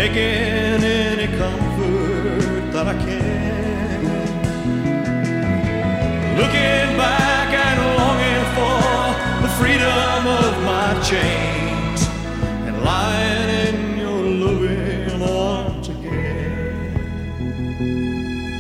taking any comfort that I can. Looking back and longing for the freedom of my chain.